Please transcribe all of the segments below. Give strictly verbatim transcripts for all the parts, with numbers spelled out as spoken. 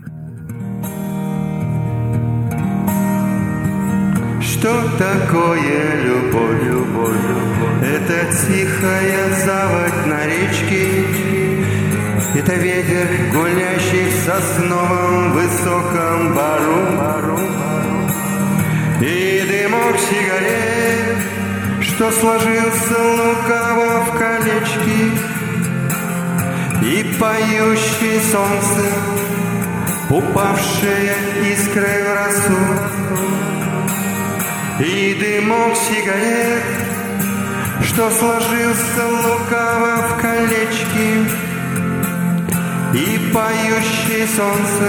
Что такое любовь? Любовь, любовь? Это тихая заводь на речке, это ветер, гулящий в сосновом высоком бару, и дымок сигарет, что сложился лукаво в колечки, и поющее солнце, упавшие искры в росу. И дымок сигарет, что сложился лукаво в колечки, и поющее солнце,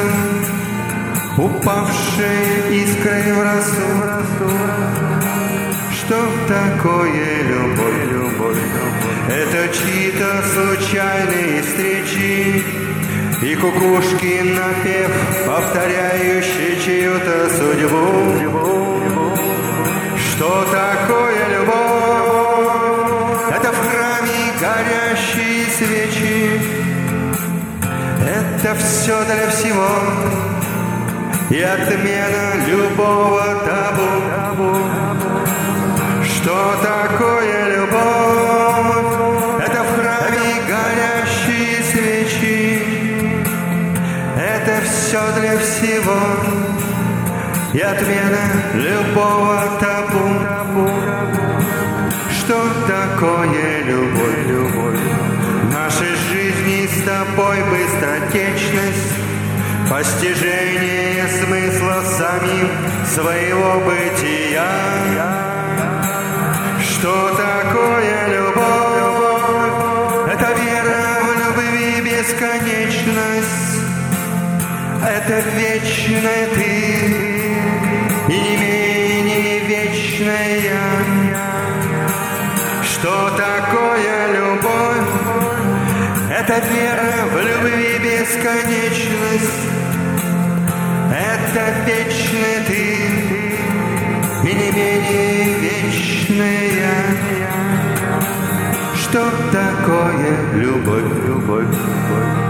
упавшие искры в росу. Что такое любовь? Любовь, любовь? Это чьи-то случайные встречи и кукушки напев, повторяющий чью-то судьбу. Что такое любовь? Это в храме горящие свечи, это все для всего, и отмена любого табу. Что такое любовь? Это в храме горящие свечи, это все для всего, и отмена любого табу. Что такое любовь? Любовь? В нашей жизни с тобой быстротечность, постижение смысла самим своего бытия. Что такое любовь? Это вера в любви бесконечность, это вечное ты и не менее вечное я. Что такое любовь? Это вера в любви бесконечность, это вечное ты и не менее вечное я. Что такое любовь? Любовь, любовь.